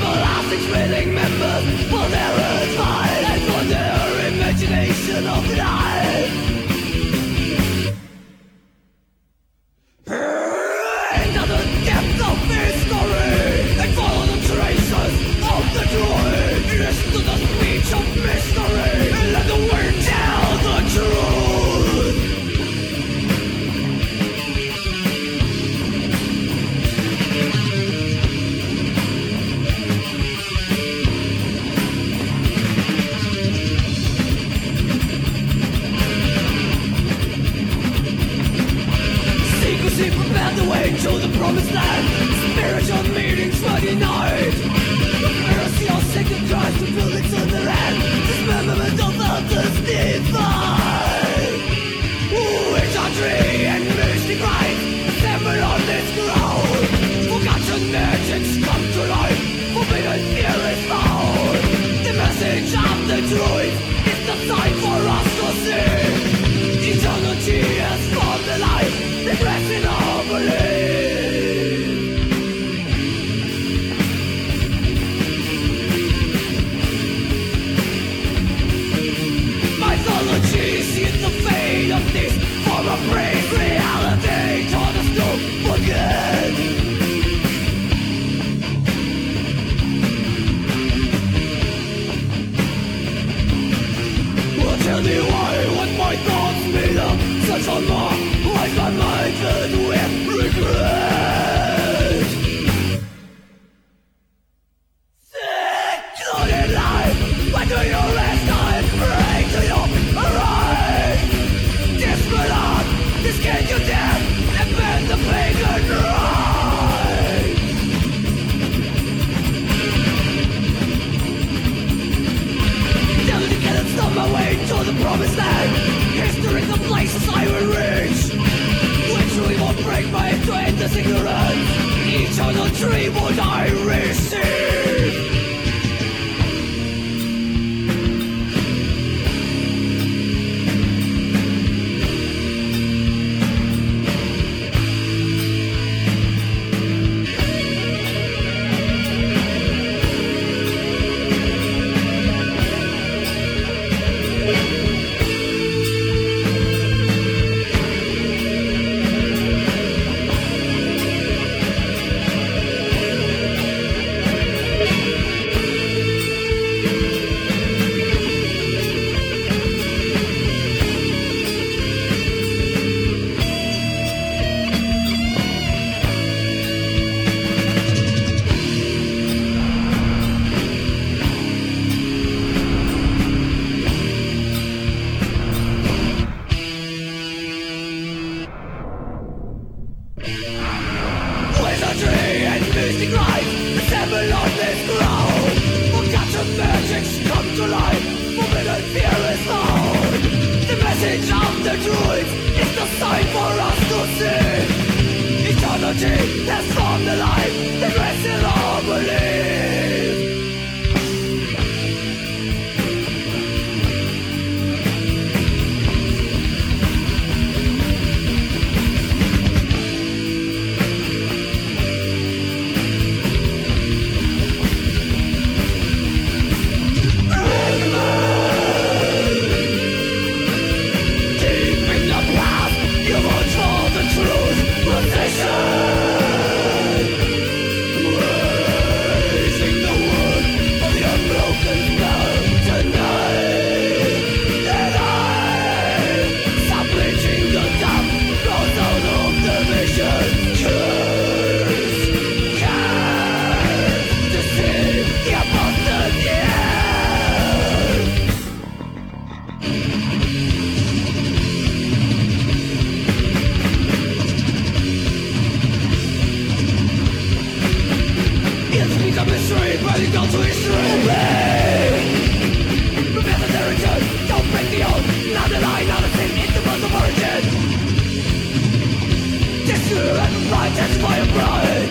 everlasting thrilling members for their advice and for their imagination of life. Into the depths of history and follow the traces of the droid. Listen to the speech of mystery and let the wind tell the truth. Prepare the way to the promised land. Spiritual meetings for the night. Mercy of sacred Christ to build it to the land. Dismemberment of others divine. Wizardry and mystic rites assemble on this ground. Forgotten magics come to life. Forbidden fear is found. The message of the druids is the sign for us to see. Eternity has found the light. The blessing of belief. Mythology sees the fate of this form of brief reality taught us to forget. Well, tell me why, what my thoughts made up such a mark. Why's my mind filled with regret? Secluded life, when do you rest? I pray to you, arise. Desperate heart, this can you death, and bend the pagan ride. Never to get and stop my way to the promised land. History's the places I will reach. Literally won't break my head to end this ignorance. Eternal dream would I receive. That's from the life that rests in our belief. Deep in the past, you won't hold the truth. Position. Radical to history. Prepare the narrative, don't break the oath. Not a lie, not a sin, it's the birth of origin. This and right, that's my pride.